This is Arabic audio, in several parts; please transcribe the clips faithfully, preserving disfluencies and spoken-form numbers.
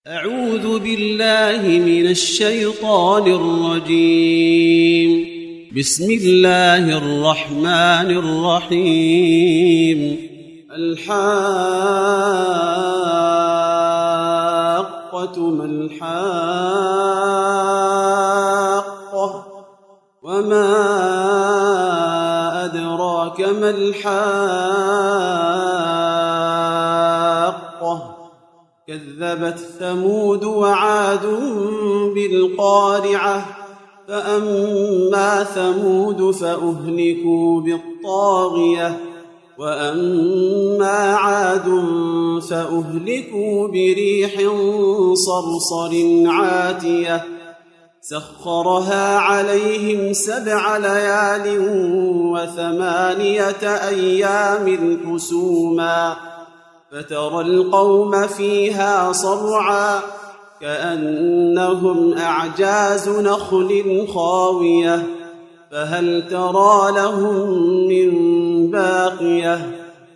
أعوذ بالله من الشيطان الرجيم. بسم الله الرحمن الرحيم. الحاقة ما الحاقة وما أدراك ما الحاقة كذبت ثمود وعاد بالقارعة فأما ثمود فأهلكوا بالطاغية وأما عاد فأهلكوا بريح صرصر عاتية سخرها عليهم سبع ليال وثمانية أيام حسوما فترى القوم فيها صرعا كأنهم أعجاز نخل خاوية فهل ترى لهم من باقية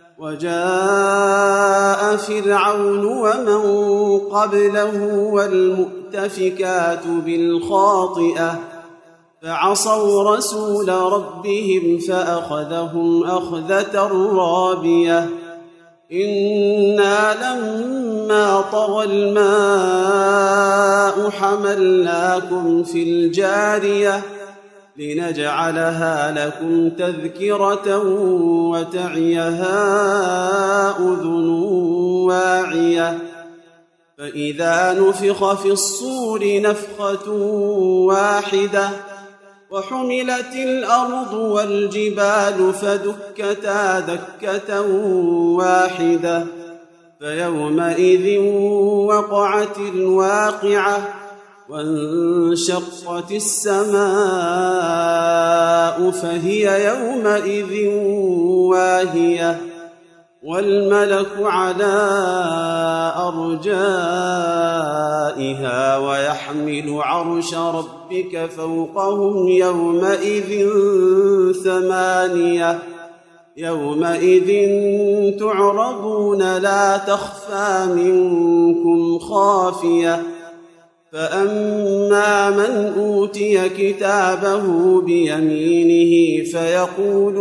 وجاء فرعون ومن قبله والمؤتفكات بالخاطئة فعصوا رسول ربهم فأخذهم أخذة رابية إنا لما طغى الماء حملناكم في الجارية لنجعلها لكم تذكرة وتعيها أذن واعية فإذا نفخ في الصور نفخة واحدة وحملت الأرض والجبال فدكتا دكة واحدة فيومئذ وقعت الواقعة وانشقت السماء فهي يومئذ واهية والملك على أرجائها ويحمل عرش ربك فوقهم يومئذ ثمانية يومئذ تعرضون لا تخفى منكم خافية فأما من أوتي كتابه بيمينه فيقول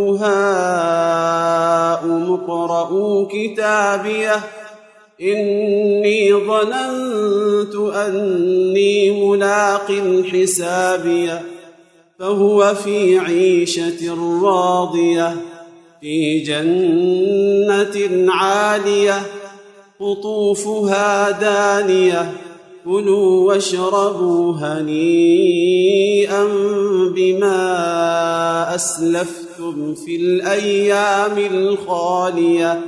هاؤم اقرءوا كتابيه إني ظننت أني ملاق حسابيه فهو في عيشة راضية في جنة عالية قطوفها دانية كلوا واشربوا هنيئا بما أسلفتم في الأيام الخالية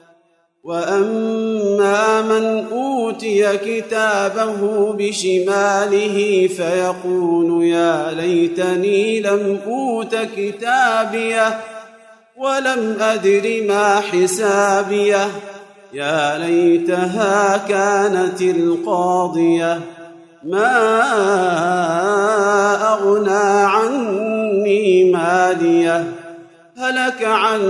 وأما من أوتي كتابه بشماله فيقول يا ليتني لم أوت كتابيه ولم أدر ما حسابيه يا ليتها كانت القاضية ما أغنى عني ماليه هلك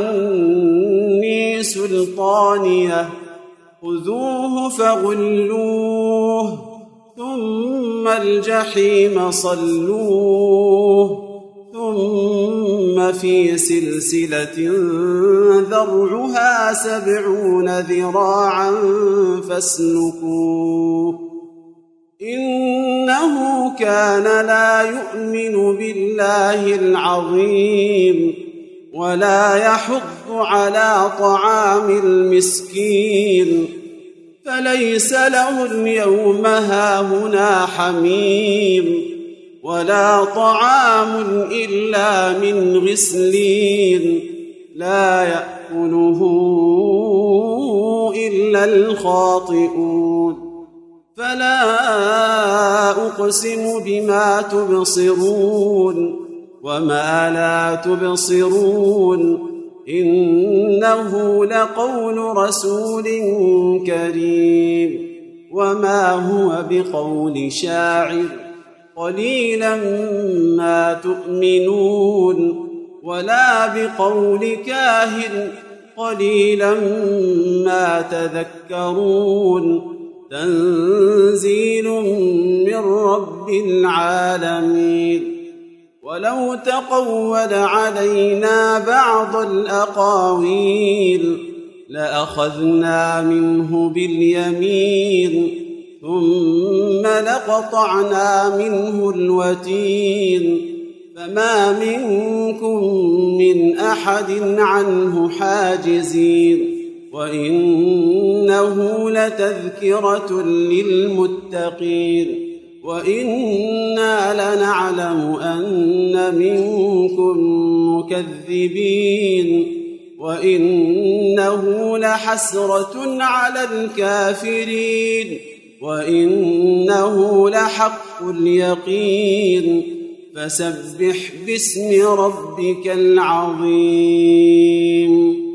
عني سلطانيه خذوه فغلوه ثم الجحيم صلوه ثم في سلسلة ذرعها سبعون ذراعا فاسلكوه إنه كان لا يؤمن بالله العظيم ولا يحض على طعام المسكين فليس له اليوم هاهنا حميم ولا طعام إلا من غسلين لا يأكله إلا الخاطئون فلا أقسم بما تبصرون وما لا تبصرون إنه لقول رسول كريم وما هو بقول شاعر قليلا ما تؤمنون ولا بقول كاهن قليلا ما تذكرون تنزيل تنزيل من رب العالمين. ولو تقول علينا بعض الأقاويل لأخذنا منه باليمين ثم لقطعنا منه الوتين فما منكم من أحد عنه حاجزين. وإنه لتذكرة للمتقين وإنا لنعلم أن منكم مكذبين وإنه لحسرة على الكافرين وإنه لحق اليقين. فسبح باسم ربك العظيم.